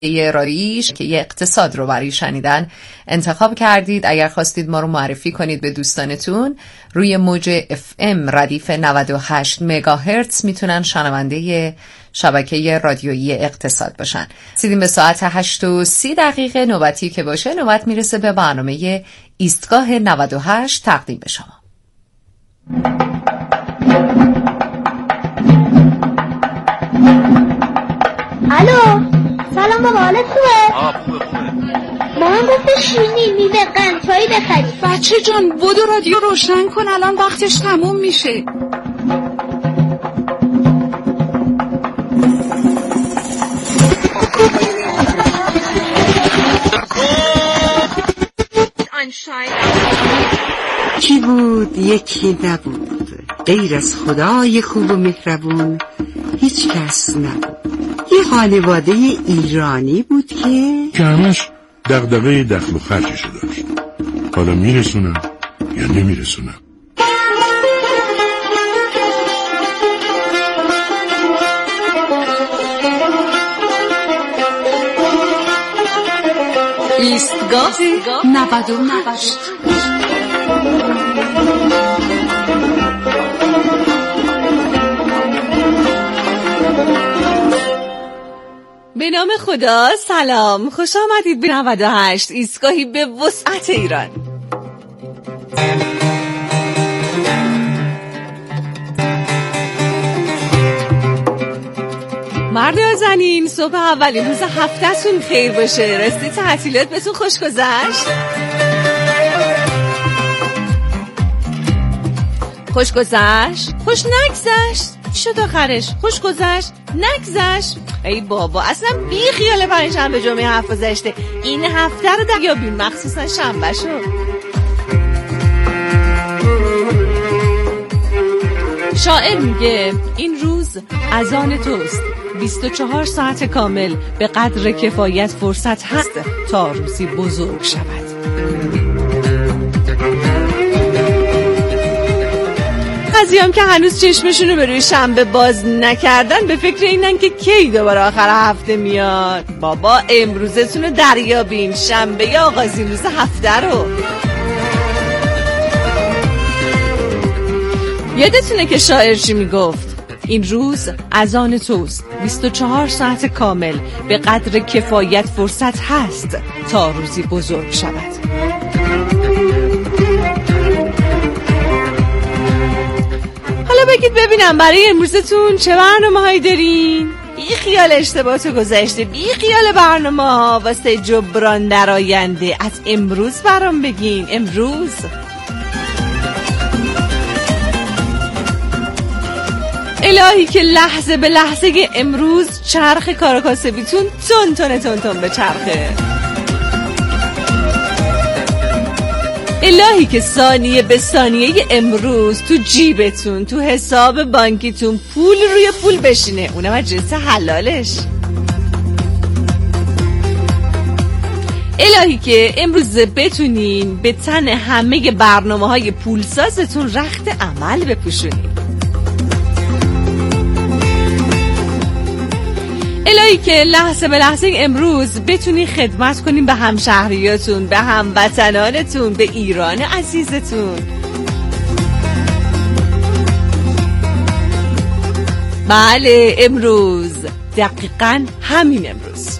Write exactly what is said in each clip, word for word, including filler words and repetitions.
یه رادیش که یه اقتصاد رو برای شنیدن انتخاب کردید. اگر خواستید ما رو معرفی کنید به دوستانتون، روی موج اف ام ردیف نود و هشت مگاهرتز میتونن شنونده شبکه رادیویی اقتصاد باشن. رسیدیم به ساعت هشت و سی دقیقه. نوبتی که باشه نوبت میرسه به برنامه ایستگاه نود و هشت تقدیم به شما. الو، سلام بابا، حالت خوبه؟ آه خوبه خوبه. مامان گفته شیرینی میوه قند چایی بخری. بچه جان بودو رادیو روشن کن، الان وقتش تموم میشه. کی بود یکی نبود، غیر از خدای خوب و مهربون هیچ کس نبود. یه خانواده ایرانی بود که که همش دغدغه دخل و خرجشو داشت. حالا میرسونم یا نمیرسونم؟ ایستگاه نود و هشت. به نام خدا، سلام، خوش آمدید به نود و هشت، ایستگاهی به وسعت ایران. مرد و زنین، صبح اولین روز هفته‌تون خیر باشه. رسید تعطیلات بهتون خوش گذشت؟ خوش گذشت؟ خوش نگذشت؟ شد آخرش؟ خوش گذشت؟ نگذشت؟ ای بابا، اصلا بی خیال پنجشنبه جمعه حرف گذشته. این هفته رو دریابیم، مخصوصا شنبه شو. شاعر میگه این روز از آن توست، بیست و چهار ساعت کامل به قدر کفایت فرصت هست تا روزی بزرگ شود. بعضیام که هنوز چشمشونو به روی شنبه باز نکردن به فکر اینن که کی دوباره آخر هفته میاد. بابا امروزتونو دریابین، شنبه یا آغازین روز هفته رو. یادتونه که شاعر چی میگفت؟ این روز از آن توست، بیست و چهار ساعت کامل به قدر کفایت فرصت هست تا روزی بزرگ شود. حالا بگید ببینم برای امروزتون چه برنامه‌هایی دارین؟ بی خیال اشتباهات گذشته، بی خیال برنامه‌ها واسه جبران در آینده. از امروز برام بگین. امروز الهی که لحظه به لحظه امروز چرخ کارکاسبیتون تون تون تون تون به چرخه. الهی که ثانیه به ثانیه امروز تو جیبتون، تو حساب بانکیتون پول روی پول بشینه، اونم از جنس حلالش. الهی که امروز بتونین به تن همه برنامه‌های پولسازتون رخت عمل بپوشونین. الهی که لحظه به لحظه امروز بتونی خدمت کنین به همشهریاتون، به هموطنانتون، به ایران عزیزتون. بله، امروز، دقیقاً همین امروز.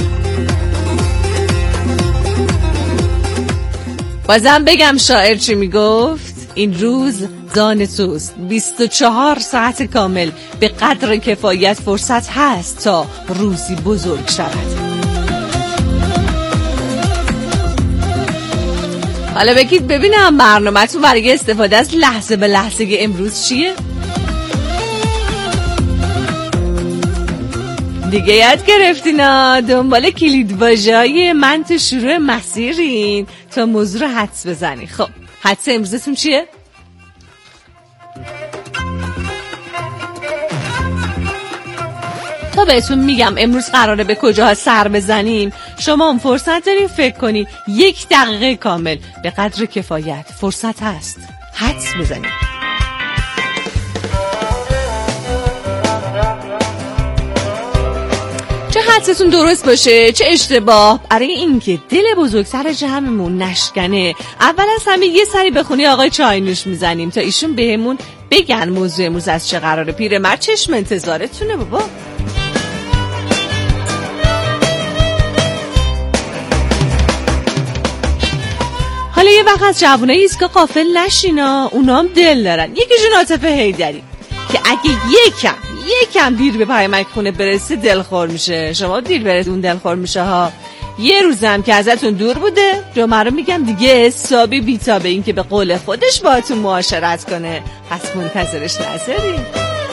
بازم بگم شاعر چی میگفت؟ این روز زان توست، بیست و چهار ساعت کامل به قدر کفایت فرصت هست تا روزی بزرگ شود. حالا بگید ببینم برنامه‌تون برای استفاده از لحظه به لحظه امروز چیه؟ دیگه یاد گرفتینا، دنبال کلیدواژه‌های من تو شروع مسیرین تا موضوع رو حدس بزنی. خب حدس امروزتون چیه؟ تا بهتون میگم امروز قراره به کجاها سر بزنیم، شما هم فرصت دارین فکر کنین. یک دقیقه کامل به قدر کفایت فرصت هست حدس بزنید. چه حدستون درست باشه چه اشتباه، برای اینکه دل بزرگتر جمعمون نشکنه اول از همه یه سری به خونه آقای چاینوش میزنیم تا ایشون بهمون بگن موضوع امروز از چه قراره. پیرمرد چشم انتظارتونه بابا. حالا یه وقت از جوانای ایستگاه غافل نشینا، اونا هم دل دارن. یکیشون عاطفه حیدری که اگه یکم یکم دیر به پیامک خونه برسه دلخور میشه. شما دیر برسه اون دلخور میشه ها. یه روزم که ازتون دور بوده جمعه رو میگم دیگه حسابی بی‌تابه، این که به قول خودش باهاتون معاشرت کنه، پس منتظرش نذارین.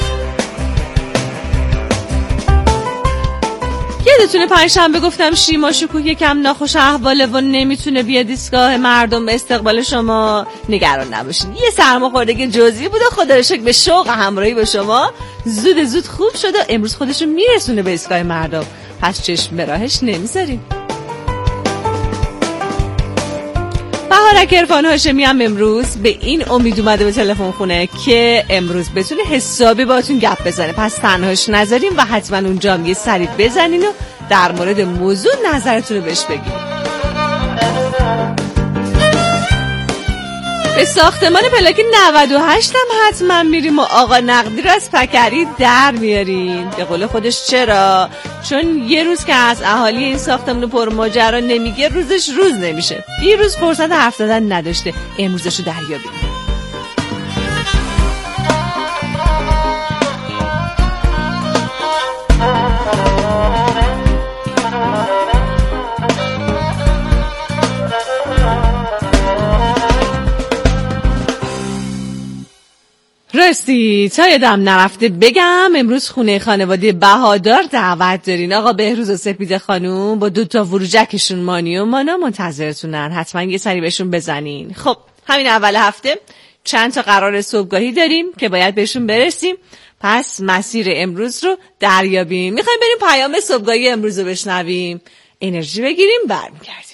یادتونه پنجشنبه گفتم شیما شکوه یکم ناخوش احواله و نمیتونه بیاد ایستگاه مردم به استقبال شما؟ نگران نباشین، یه سرماخوردگی جزئی بوده، خدا رو شکر به شوق همراهی با شما زود زود خوب شد و امروز خودش رو میرسونه به ایستگاه مردم، پس چشم به راهش نمیذاریم. بهارک عرفان هاشمی هم امروز به این امید اومده به تلفن خونه که امروز بتونه حسابی باهاتون گپ بزنه، پس تنهاش نذاریم و حتما اونجا هم یه سری بزنین و در مورد موضوع نظرتون رو بهش بگید. به ساختمان پلاک نود و هشت هم حتما میریم و آقا نقدی رو از پکری در میاریم. به قول خودش چرا؟ چون یه روز که از اهالی این ساختمان پر ماجرا نمیگه روزش روز نمیشه. یه روز فرصت حرف زدن نداشته، امروزشو دریابیم. راستی تا یادم نرفته بگم امروز خونه خانواده بهادار دعوت دارین. آقا بهروز و سپیده خانوم با دوتا وروجکشون مانی و مانا منتظرتونن، حتما یه سری بهشون بزنین. خب همین اول هفته چند تا قرار صبحگاهی داریم که باید بهشون برسیم، پس مسیر امروز رو دریابیم. میخوایم بریم پیام صبحگاهی امروز رو بشنویم، انرژی بگیریم، برمیگردیم.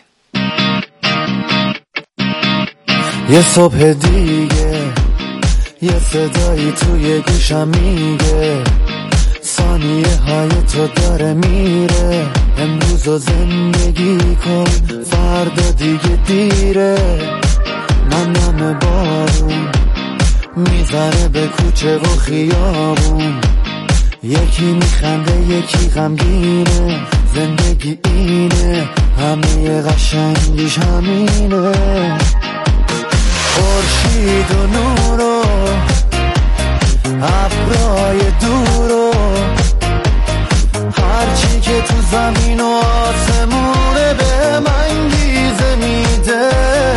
یه صبح دیگه یه صدایی توی گوشم میگه ثانیه های تو داره میره، امروز رو زندگی کن فردا دیگه دیره. من نم بارون میزنه به کوچه و خیابون، یکی میخنده یکی غمگینه، زندگی اینه همه قشنگیش همینه. خورشید و نور و ابرای دور و هرچی که تو زمین و آسمونه به من گیزه میده.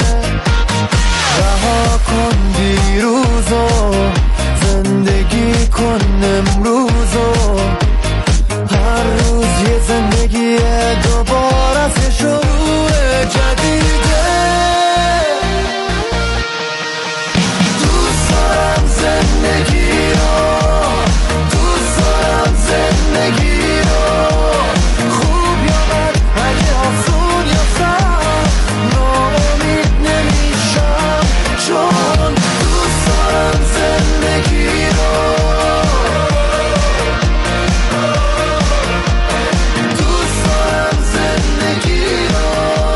رها کن دیروزو زندگی کن امروزو، هر روز یه زندگی دوباره از شروع جدیده. زندگی رو دوست دارم، زندگی رو خوب یا بد، اگه آسون یا سخت ناامید نمیشم، چون دوست دارم زندگی رو دوست دارم زندگی رو.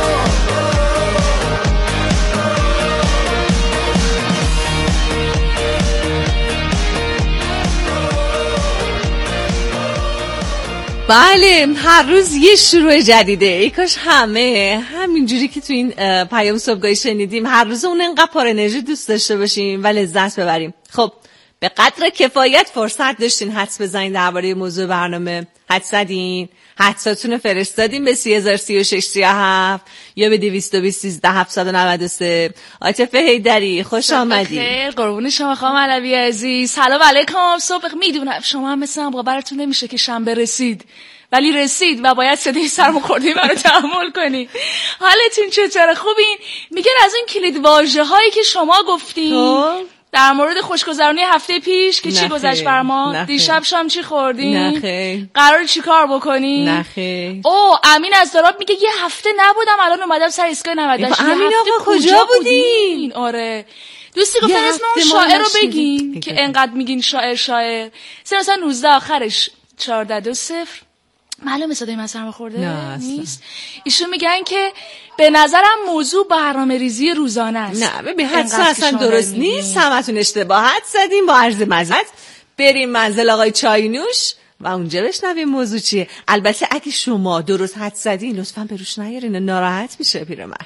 بله، هر روز یه شروع جدیده. ای کاش همه همینجوری که تو این پیام صبحگاهی شنیدیم هر روز اون انقدر پر انرژی دوست داشته باشیم و لذت ببریم. خب به قدر کفایت فرصت داشتین حدس بزنین درباره موضوع برنامه. حدس زدین؟ حدساتون رو فرستادین به سی هزار سی و شش سی و هفت یا به دویست و بیست سیزده هفتصد و نود و سه. عاطفه حیدری خوش آمدی. خیر، قربون شما خانم علوی عزیز. سلام علیکم. صبح میدونم شما هم مثل من باورتون نمیشه که شنبه رسید، ولی رسید و باید صدای سرماخوردگی منو تحمل کنی. حالتون چطوره؟ خوبین؟ میگن از این کلید واژه هایی که شما گفتین در مورد خوشگذرونی هفته پیش که چی گذشت بر ما؟ دیشب شام چی خوردین؟ نخیر. قرار چی کار بکنین؟ نخیر. او امین از داراب میگه یه هفته نبودم الان اومدم سر ایستگاه نود و هشت. امین آقا کجا بودین؟ آره دوستی گفتن اسم اون شاعر رو بگین که انقدر میگین شاعر شاعر. سه مثلا نوزده آخرش چهارده دو صفر معلومه صدای من سرماخورده نه نیست. ایشون میگن که به نظرم موضوع برنامه ریزی روزانه است. نه ببین حدس اصلا درست نیست، همتون اشتباه حد زدین. با عرض معذرت بریم منزل آقای چاینوش و اونجا بشنویم موضوع چیه. البته اگه شما درست حد زدین لطفاً به روش نیارین، ناراحت میشه پیرمرد.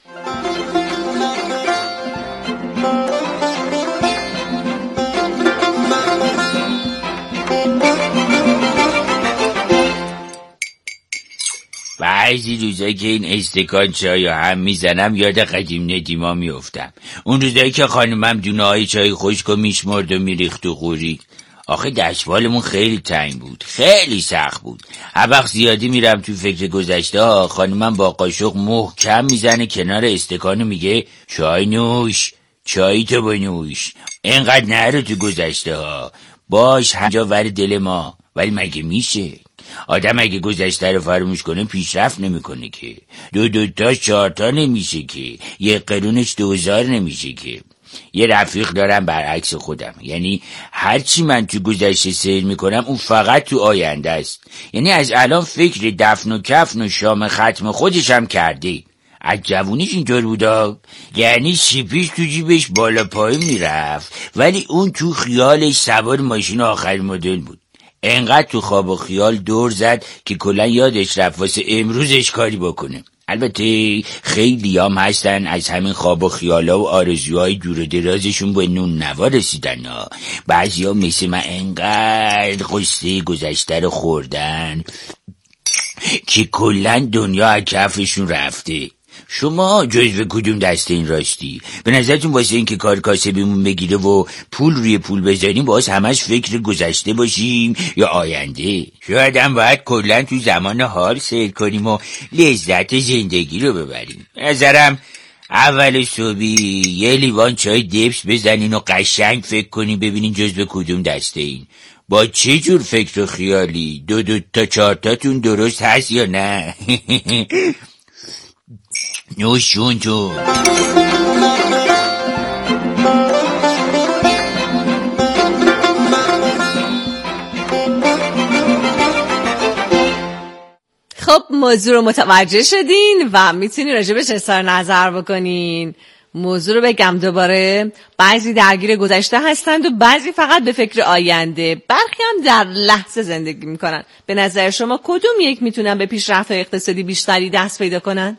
بعضی روزایی که این استکان چای هم میزنم یاد قدیم ندیما میافتم. اون روزایی که خانمم دونه های چای خشک و میشمرد و میریخت و خوری. آخه دستمالمون خیلی تنگ بود، خیلی سخت بود. هر وقت زیادی میرم تو فکر گذشته ها، خانمم با قاشق محکم میزنه کنار استکانو میگه چای نوش، چای تو بنوش. اینقدر نرو تو گذشته ها، باش همجا ور دل ما. ولی مگه میشه؟ آدم اگه گذشته رو فراموش کنه پیشرفت نمیکنه که. دو دو تا چهار تا نمیشه که. یک قرونش دوزار نمیشه که. یه رفیق دارم برعکس خودم، یعنی هرچی من تو گذشته سیر میکنم اون فقط تو آینده است. یعنی از الان فکر دفن و کفن و شام ختم خودشم کرده. از جوونیش اینطور بودا، یعنی شیپیش تو جیبش بالا پایین میرفت ولی اون تو خیالش سوار ماشین آخر مدل بود. انقدر تو خواب و خیال دور زد که کلا یادش رفت واسه امروزش کاری بکنه. البته خیلی هم هستن از همین خواب و خیالا و آرزوهای دور و درازشون به نون نوا رسیدن ها. بعضی ها مثل من انقدر قصه گذشته رو خوردن که کلا دنیا از کفشون رفته. شما جزو کدوم دسته این راستی؟ به نظرتون واسه این که کار کاسبیمون بگیره و پول روی پول بذاریم باز همش فکر گذشته باشیم یا آینده؟ شاید هم باید کلن تو زمان حال سیر کنیم و لذت زندگی رو ببریم. به نظرم اول صبحی یه لیوان چای دبس بزنین و قشنگ فکر کنین ببینین جزو کدوم دسته این. با چه جور فکر و خیالی؟ دو دو تا چهار تاتون درست هست یا نه؟ نوشون تو. خب موضوع رو متوجه شدین و میتونین راجبش اظهار نظر بکنین. موضوع رو بگم دوباره، بعضی درگیر گذشته هستند و بعضی فقط به فکر آینده، برخی هم در لحظه زندگی میکنن. به نظر شما کدوم یک میتونن به پیشرفت اقتصادی بیشتری دست پیدا کنن؟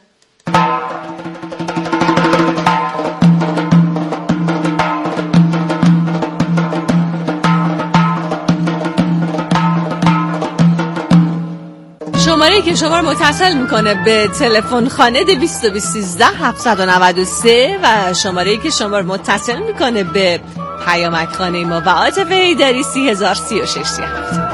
شماره که شما رو متصل میکنه به تلفن خانه دویست و بیست سیزده هفتصد و نود و سه و شماره که شما رو متصل میکنه به پیامک خانه ما و عاطفه حیدری سی هزار سی و شش سی هفت.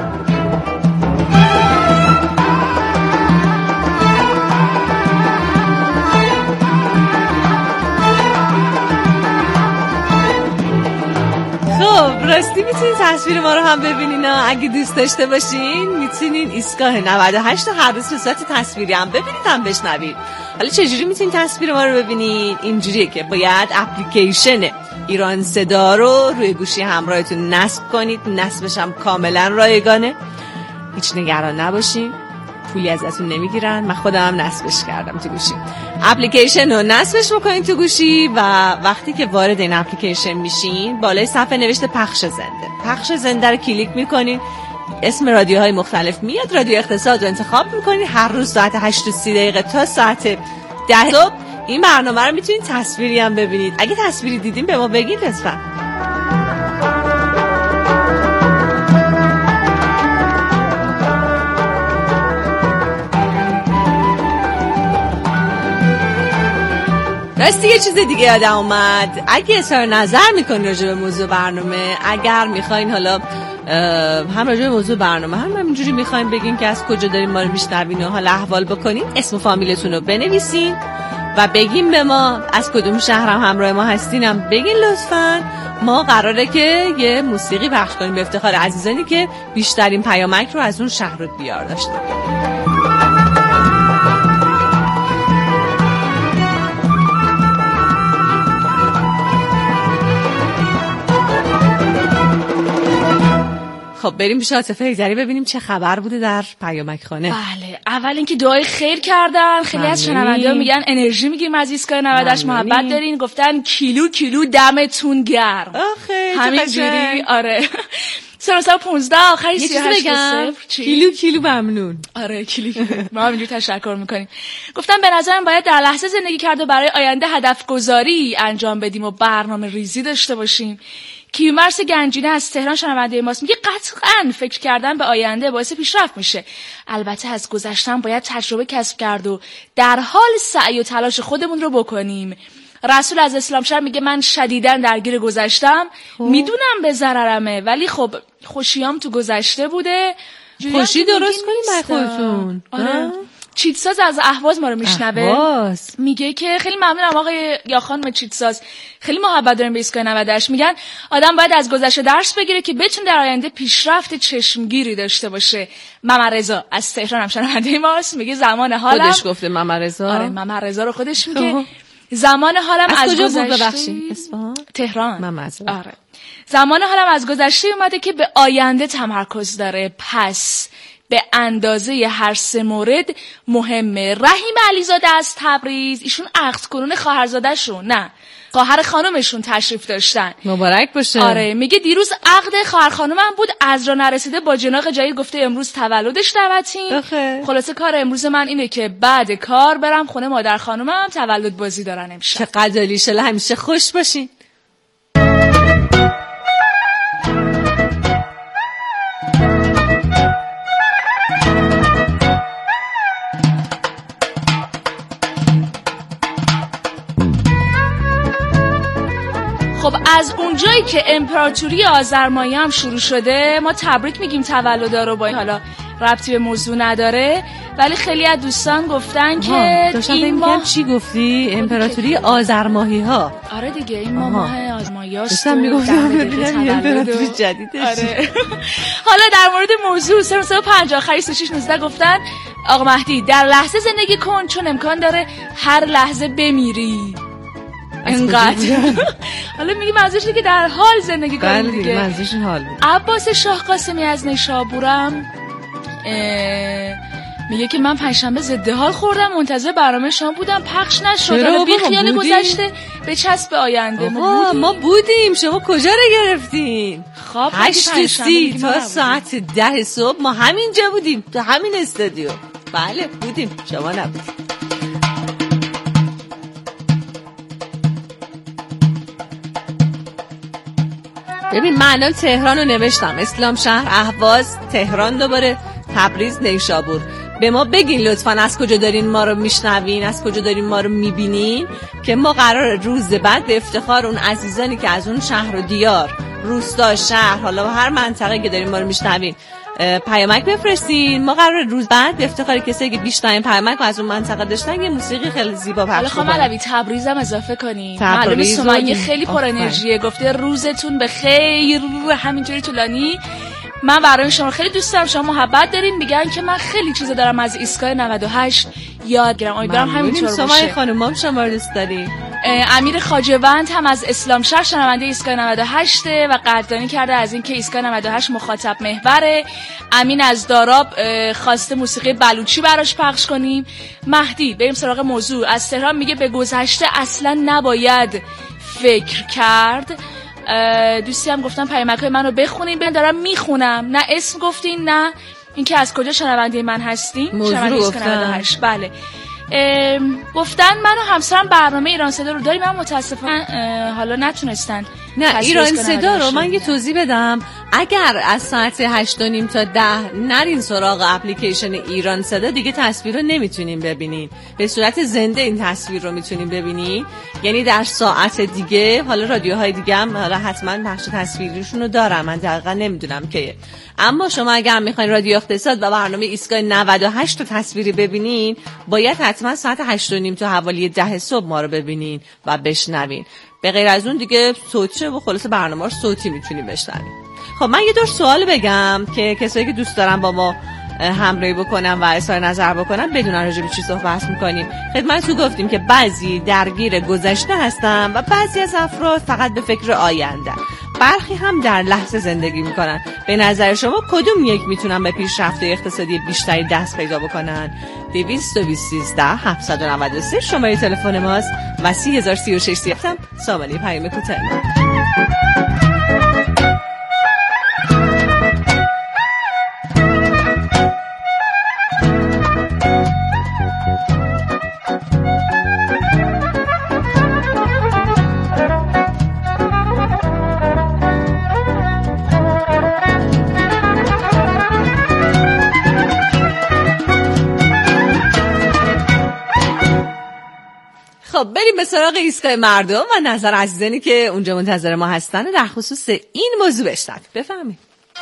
راستی میتونین تصویر ما رو هم ببینین. اگه دوست داشته باشین میتونین ایستگاه نود و هشت هر روز به صورت تصویری هم ببینید هم بشنوید. حالا چجوری میتونین تصویر ما رو ببینید؟ اینجوریه که باید اپلیکیشن ایران صدا رو روی گوشی همراهتون نصب کنید. نصبش هم کاملا رایگانه، هیچ نگران نباشین، پولی ازتون نمیگیرن. من خودم هم نصبش کردم تو گوشی. اپلیکیشن رو نصبش بکنین تو گوشی و وقتی که وارد این اپلیکیشن میشین بالای صفحه نوشته پخش زنده. پخش زنده رو کلیک میکنین، اسم رادیوهای مختلف میاد، رادیو اقتصاد رو انتخاب میکنین. هر روز ساعت هشت و سی دقیقه تا ساعت ده صبح این برنامه رو میتونین تصویری هم ببینید. اگه تصویری دیدین به ما بگید لطفا. راستی یه چیز دیگه یادم اومد، اگه اظهار نظر میکنین راجع به موضوع برنامه، اگر میخواین حالا هم راجع به موضوع برنامه هم همینجوری میخواین بگین که از کجا دارین ما رو میشنوین و حالا احوال بکنین، اسم و فامیلتون رو بنویسین و بگین به ما از کدوم شهر هم همراه ما هستینم بگین لطفاً. ما قراره که یه موسیقی پخش کنیم به افتخار عزیزانی که بیشترین پیامک رو از اون شهر رو بیار داشته. خب بریم پیش عاطفه هیدری ببینیم چه خبر بوده در پیامک خانه. بله، اول اینکه دعای خیر کردن. خیلی از شنونده‌ها میگن انرژی میگیریم از ایستگاه نود و هشت، محبت دارین. گفتن کیلو کیلو دمتون گرم. آخه همینجوری. آره سه صفر پانزده آخری سی و هشت صفر. کیلو کیلو ممنون. آره کیلو کیلو. ما همینجوری تشکر میکنیم. گفتم به نظرم باید در لحظه زندگی کرد و برای آینده هدف گذاری انجام بدیم و برنامه ریزی داشته باشیم. کیومرث گنجینه از تهران شنونده ماست، میگه قطعاً فکر کردن به آینده باعث پیشرفت میشه. البته از گذشتن باید تجربه کسب کرد و در حال سعی و تلاش خودمون رو بکنیم. رسول از اسلامشهر میگه من شدیداً درگیر گذشتم، میدونم به ضررمه ولی خب خوشیام تو گذشته بوده. خوشی درست کنید خودتون. آره. چیتساز از اهواز ما رو میشنوه، میگه که خیلی ممنونم آقای یا خانم چیتساز، خیلی محبت داریم به ایستگاه نود و هشت. میگن آدم باید از گذشته درس بگیره که بتونه در آینده پیشرفت چشمگیری داشته باشه. ماما رضا از تهران هم شنونده ماست، میگه زمان حالم. خودش گفته ماما رضا. آره ماما رضا رو خودش میگه. زمان حالم از, از کجا بود ببخشید؟ اصفهان؟ تهران. ماما آره. زمان حالم از گذشته اومده که به آینده تمرکز داره، پس به اندازه هر سه مورد مهمه. رحیم علیزاده از تبریز، ایشون عقد کنون خواهرزاده شون، نه خواهر خانومشون تشریف داشتن. مبارک باشه. آره میگه دیروز عقد خواهر خانومم بود، از را نرسیده با جناق جدید گفته امروز تولدش دعوتیم. خلاصه کار امروز من اینه که بعد کار برم خونه مادر خانومم، تولد بازی دارن امشب. چقدر عالیه، همیشه خوش باشین. خب از اونجایی که امپراتوری آذرمایه هم شروع شده، ما تبریک میگیم تولدا رو. با این حالا ربطی به موضوع نداره ولی خیلی از دوستان گفتن که این ماه چی گفتی؟ امپراتوری آذرماهی ها. آره دیگه این ماه ماه آذرمایه است. داشتم میگفتم ببینم امپراتوری جدیدش. آره. حالا در مورد موضوع سه صفر پنج آخری سی و شش نوزده گفتن آقا مهدی در لحظه زندگی کن چون امکان داره هر لحظه بمیری. انقدر حالا میگه منظورش که در حال زندگی کنیم دیگه. منظورش حال. عباس شاه قاسمی از نیشابورم میگه که من پنجشنبه ضد حال خوردم، منتظر برنامه شما بودم، پخش نشد. حالا بی خیال گذشته به چسب آینده. ما بودیم. ما بودیم شما کجا رو گرفتین؟ خب هشت سی تا ساعت ده صبح ما همینجا بودیم تو همین استودیو. بله بودیم، شما نبودیم. ببین من الان تهران رو نوشتم، اسلام شهر، اهواز، تهران، دوباره تبریز، نیشابور. به ما بگین لطفاً از کجا دارین ما رو میشنوین، از کجا دارین ما رو میبینین که ما قراره روز بعد به افتخار اون عزیزانی که از اون شهر و دیار، روستا، شهر، حالا هر منطقه که دارین ما رو میشنوین پیامک بفرستین. ما قراره روز بعد به افتخار کسایی که بیشترین پیامک از اون منطقه داشتن یه موسیقی خیلی زیبا پخش کنیم. حالا خانم تبریز هم اضافه کنیم. معلومه سمیه خیلی پر انرژیه، گفته روزتون به خیر، همینجوری طولانی. من برای شما خیلی دوست دارم، شما محبت دارین. میگن که من خیلی چیزا دارم از ایستگاه نود و هشت یاد گرفتم. امیدوارم همینطور باشه. سمیه خانومام شما رو دوست دارین. امیر خواجه‌وند هم از اسلام شهر شنونده ایستگاه نود و هشت و قدردانی کرده از اینکه ایستگاه نود و هشت مخاطب محوره. امین از داراب خواسته موسیقی بلوچی براش پخش کنیم. مهدی بریم سراغ موضوع. از تهران میگه به گذشته اصلا نباید فکر کرد. دوستی هم گفتن پیامک‌های منو بخونین. من دارم میخونم، نه اسم گفتین نه اینکه از کجا شنونده من هستین. شنونده ایستگاه نود و هشت. بله. گفتن من و همسرم برنامه ایران صدا رو داریم، من متاسفانه حالا نتونستن. نه ایران صدا رو من یه توضیح بدم. اگر از ساعت هشت و نیم تا ده نرین سراغ اپلیکیشن ایران صدا، دیگه تصویر رو نمیتونین ببینین، به صورت زنده این تصویر رو میتونین ببینین. یعنی در ساعت دیگه، حالا رادیوهای دیگه هم حالا حتما بخش تصویریشون رو دارم، من دقیقا نمیدونم که، اما شما اگر میخواین رادیو اقتصاد و برنامه ایستگاه نود و هشت رو تصویری ببینین، باید حتما ساعت هشت و نیم تا حوالی ده صبح ما رو ببینین و بشنوین. به غیر از اون دیگه صوتی و خلاص برنامه رو صوتی میتونین بشنوین. خب من یه دور سوال بگم که کسایی که دوست دارن با ما همراهی بکنن و اظهار نظر بکنن بدونن راجع به چی صحبت می‌کنیم. خدمتتون گفتیم که بعضی درگیر گذشته هستن و بعضی از افراد فقط به فکر آینده. برخی هم در لحظه زندگی میکنن. به نظر شما کدوم یک میتونن به پیشرفت اقتصادی بیشتری دست پیدا بکنن؟ دویست و بیست سیزده هفتصد و نود و سه شماره تلفن ماست و سی هزار سی و شش سی هم سامانه پیام کوتاه. خب بریم به سراغ ایستگاه مردم و نظر عزیزانی که اونجا منتظر ما هستن در خصوص این موضوع بشنویم. بفهمید.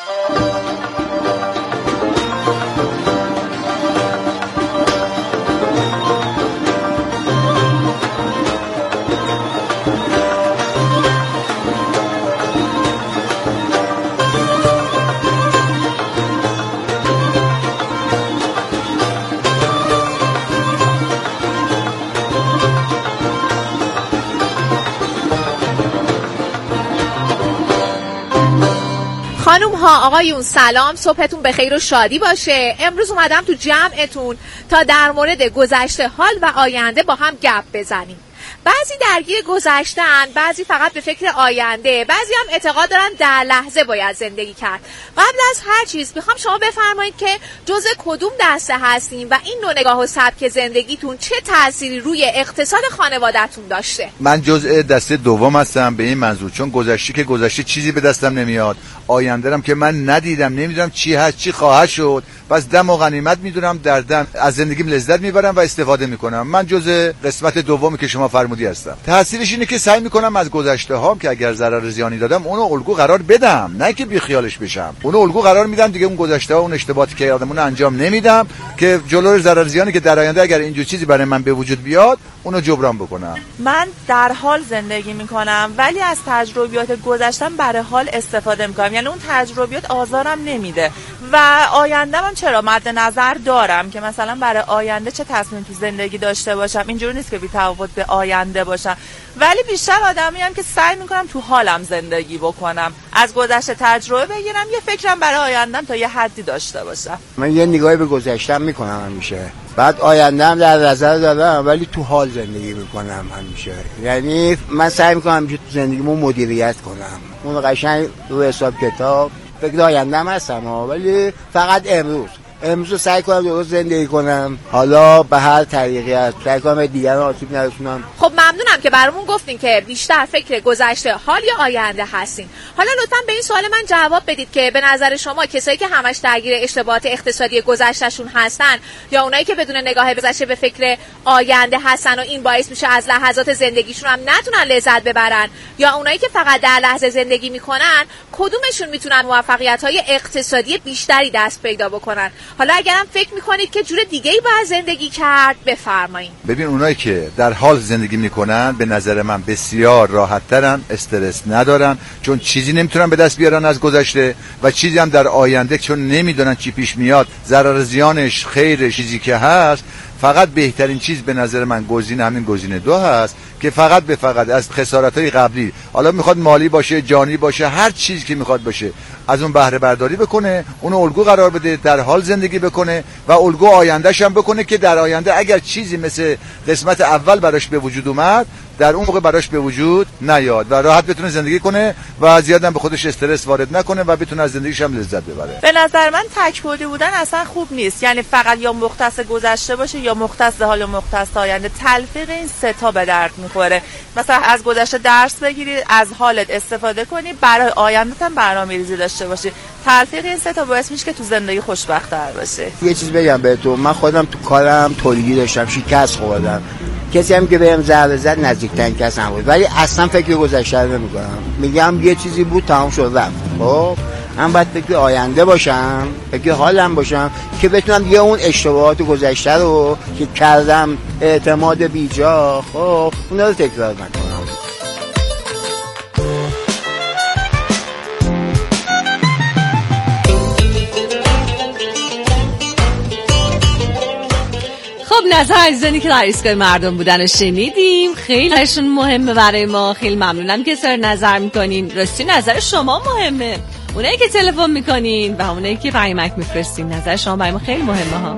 خانوم ها آقایون سلام، صبحتون بخیر و شادی باشه. امروز اومدم تو جمعتون تا در مورد گذشته، حال و آینده با هم گپ بزنیم. بعضی درگیر گذشتن، بعضی فقط به فکر آینده، بعضی هم اعتقاد دارن در لحظه باید زندگی کرد. قبل از هر چیز میخوام شما بفرمایید که جزء کدوم دسته هستین و این نوع نگاه و سبک زندگیتون چه تأثیری روی اقتصاد خانواده‌تون داشته؟ من جزء دسته دوم هستم به این منظور، چون گذشته که گذشته چیزی به دستم نمیاد، آینده‌ام که من ندیدم، نمیدونم چی هست چی خواهد شد، پس دم و غنیمت میدونم، در دم از زندگیم لذت میبرم و استفاده میکنم. من جزء قسمت دومی که شما فرمودی هستم. تأثیرش اینه که سعی میکنم از گذشته هام که اگر ضرر زیانی دادم اونو الگو قرار بدم، نه که بی خیالش بشم. اونو الگو قرار میدم دیگه، اون گذشته ها اون اشتباهاتی که یادمون انجام نمیدم که جلوی ضرر زیانی که در آینده اگر اینجور چیزی برای من به وجود بیاد اونو جبران بکنم. من در حال زندگی میکنم ولی از تجربیات گذشتم برای حال استفاده میکنم، یعنی اون تجربیات آزارم نمیده و آینده‌ام چرا مد نظر دارم که مثلا برای آینده چه تصمیم تو زندگی داشته باشم. اینجوری نیست که بی تفاوت به آینده باشم، ولی بیشتر آدمیم که سعی میکنم تو حالم زندگی بکنم، از گذشته تجربه بگیرم، یه فکرم برای آیندهم تا یه حدی داشته باشم. من یه نگاهی به گذشتم میکنم همیشه، بعد آیندهم در نظر دارم ولی تو حال زندگی میکنم همیشه. یعنی من سعی میکنم همیشه تو زندگیمو مدیریت کنم، اون قشنگ رو حساب کتاب فکر آیندهم هستم، ولی فقط امروز امروز رو سعی کنم درست زندگی کنم، حالا به هر طریقی هست سعی کنم به دیگران آسیب نرسونم. خب ممنونم که برامون گفتین که بیشتر فکر گذشته، حال یا آینده هستین. حالا لطفاً به این سوال من جواب بدید که به نظر شما کسایی که همش درگیر اشتباهات اقتصادی گذشتهشون هستن یا اونایی که بدون نگاه گذشته به فکر آینده هستن و این باعث میشه از لحظات زندگیشون هم نتونن لذت ببرن، یا اونایی که فقط در لحظه زندگی میکنن، کدومشون میتونن موفقیت‌های اقتصادی بیشتری دست پیدا بکنن؟ حالا اگرم فکر میکنید که جور دیگه‌ای باید زندگی کرد بفرمایید. ببین اونایی که در حال زندگی میکنن به نظر من بسیار راحت‌ترن، استرس ندارن، چون چیزی نمیتونن به دست بیارن از گذشته و چیزی هم در آینده چون نمیدونن چی پیش میاد، ضرر زیانش، خیر چیزی که هست. فقط بهترین چیز به نظر من گزینه همین گزینه دو هست که فقط به فقط از خسارت‌های قبلی، حالا میخواد مالی باشه، جانی باشه، هر چیزی که میخواد باشه، از اون بهره برداری بکنه، اون الگو قرار بده، در حال زندگی بکنه و الگو آیندهش هم بکنه که در آینده اگر چیزی مثل قسمت اول براش به وجود اومد در اون موقع براش به وجود نیاد و راحت بتونه زندگی کنه و زیاد هم به خودش استرس وارد نکنه و بتونه از زندگیش هم لذت ببره. به نظر من تک‌بعدی بودن اصلا خوب نیست، یعنی فقط یا مختص گذشته باشه یا مختص حال و مختص آینده. تلفیق این سه تا به درد میخوره. مثلا از گذشته درس بگیری، از حالت استفاده کنی، برای آینده‌ت هم برنامه‌ریزی داشته باشی. تلفیق این سه تا باعث میشه که تو زندگی خوشبخت‌تر باشی. یه چیز بگم بهتون، من خودم تو کارم تولیدی داشتم، شکست خوردم، کسی هم که بهم ضربه زد نزدیکترین کسم بود، ولی اصلا فکر گذشته رو نمی‌کنم. میگم یه چیزی بود تمام شد رفت. خب من باید فکر آینده باشم، فکر حالم باشم که بتونم دیگه اون اشتباهات گذشته رو که کردم، اعتماد بیجا، خب اونا رو تکرار نکنم. خب نظر عزیزانی که در ایستگاه مردم بودن رو شنیدیم. خیلی ازشون مهمه برای ما. خیلی ممنونم که سر نظر میکنین. راستی نظر شما مهمه. اونایی که تلفن میکنین و اونایی که پیامک میفرستین، نظر شما برای ما خیلی مهمه ها.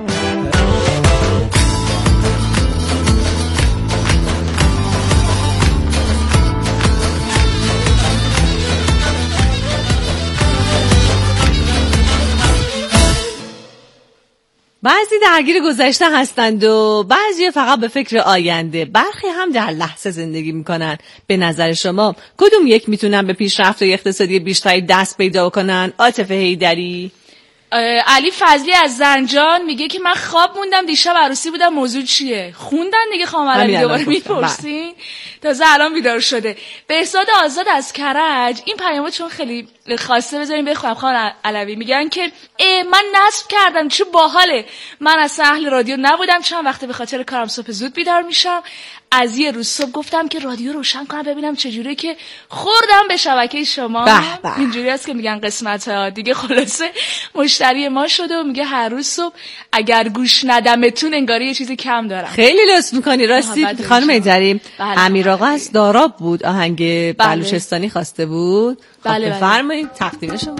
بعضی درگیر گذشته هستند و بعضی فقط به فکر آینده. برخی هم در لحظه زندگی میکنن. به نظر شما کدوم یک میتونن به پیشرفت اقتصادی بیشتری دست پیدا کنن؟ عاطفه حیدری. علی فضلی از زنجان میگه که من خواب موندم دیشب عروسی بودم. موضوع چیه؟ خوندن دیگه خانم علوی دوباره میپرسین؟ تازه الان بیدار شده. بهزاد آزاد از کرج این پیامو چون خیلی خواسته بذاریم بخونم. خانم علوی میگن که من نصب کردم چه باحاله. من اصلا اهل رادیو نبودم، چند وقته به خاطر کارم صبح زود بیدار میشم. از یه روز صبح گفتم که رادیو روشن کنم ببینم چجوریه که خوردم به شبکه شما. اینجوری است که میگن قسمت ها دیگه. خلاصه مشتری ما شده و میگه هر روز صبح اگر گوش ندمتون انگاری یه چیزی کم دارم. خیلی لطف میکنی. راستی خانم حیدری امیر آقا از داراب بود، آهنگ بله. بلوچستانی خواسته بود. بله خب بفرمایید تقدیم شما.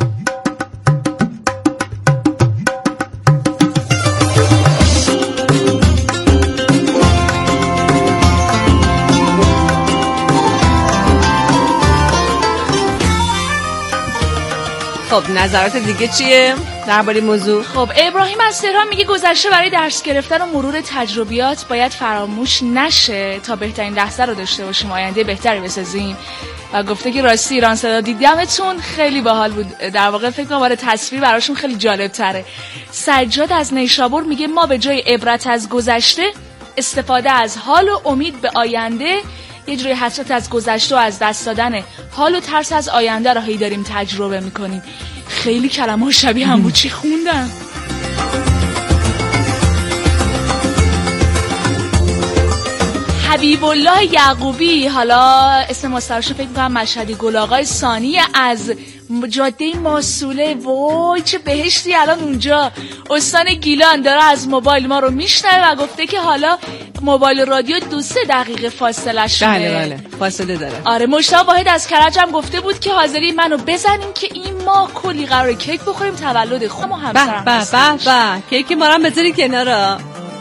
خب نظرات دیگه چیه درباره موضوع؟ خب ابراهیم از تهران میگه گذشته برای درس گرفتن و مرور تجربیات باید فراموش نشه تا بهترین لحظه رو داشته باشیم، آینده بهتری بسازیم. و گفته که راستی ایران صدا دیدمتون خیلی باحال بود. در واقع فکر کنم برای تصویر براشون خیلی جالب تره. سجاد از نیشابور میگه ما به جای عبرت از گذشته استفاده از حال و امید به آینده، یه جوری حسرت از گذشته و از دست دادن حال و ترس از آینده رو هی داریم تجربه میکنیم. خیلی کلمه شبیه هم بود. چی خوندم؟ حبیب الله یعقوبی، حالا اسم مستعارش فکر می‌کنم مشهدی، گل آقای ثانی از جاده ماسوله. وای چه بهشتی الان اونجا. استان گیلان داره از موبایل ما رو میشنوه و گفته که حالا موبایل رادیو دو سه دقیقه فاصله شده. بله بله فاصله داره. آره مشتاق واحد از کرج هم گفته بود که حاضری منو بزنیم که این ما کلی قراره کیک بخوریم تولد خودم و همسرم. به به به کیک ما رو بذاری کنارا.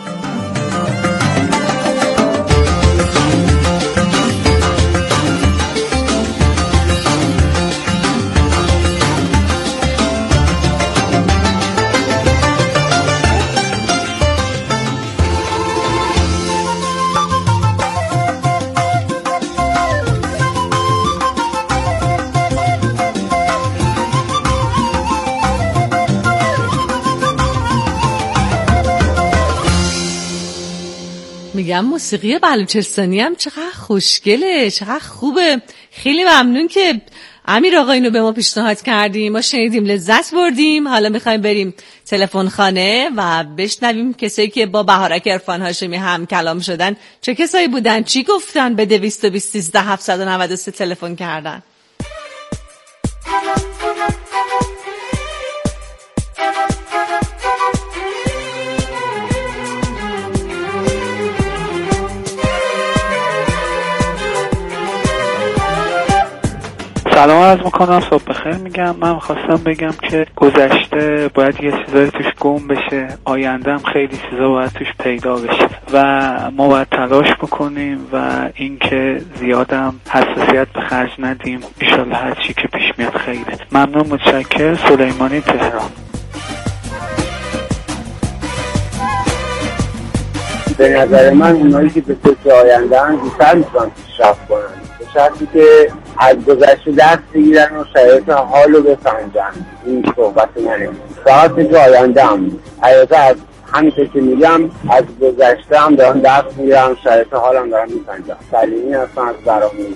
میگم موسیقی بلوچستانی هم چقدر خوشگله، چقدر خوبه. خیلی ممنون که امیر آقا اینو به ما پیشنهاد کردیم. ما شنیدیم لذت بردیم. حالا میخوایم بریم تلفن خانه و بشنویم کسایی که با بهارک عرفان هاشمی هم کلام شدن چه کسایی بودن، چی گفتن، به دویست و بیست سیزده هفتصد و نود و سه تلفن کردن. سلام عرض میکنم، صبح بخیر میگم. من خواستم بگم که گذشته باید یه چیزایی توش گم بشه، آینده هم خیلی چیزا باید توش پیدا بشه و ما باید تلاش بکنیم و اینکه زیادم حساسیت به خرج ندیم. انشالله هر چی که پیش میاد خیره. ممنون، متشکر. سلیمانی، تهران. به نظر من اونایی که به فکر آینده هم بیشتر میتونن پیشرفت کنن، به شرطی که از گذشته دست بگیرن و شرایط حال رو بسنجن. این صحبت منه. فقط فکر آینده هم حقیقتا از همیشه که میگم از گذشته هم دارن دست میگیرن، شرایط حال هم دارن میسنجن. سلیمی هستن از برامی.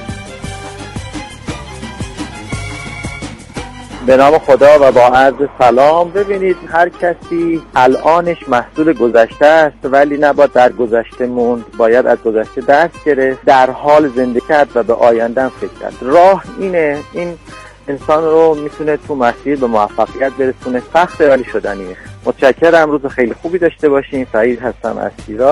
به نام خدا و با عرض سلام. ببینید هر کسی الانش محصول گذشته است، ولی نباید در گذشته موند، باید از گذشته درس گرفت، در حال زندگی کرد و به آینده فکر کرد. راه اینه، این انسان رو میتونه تو مسیر به موفقیت برسونه. سخته ولی شدنیه. متشکرم، روز خیلی خوبی داشته باشین. سعید هستم از شیراز.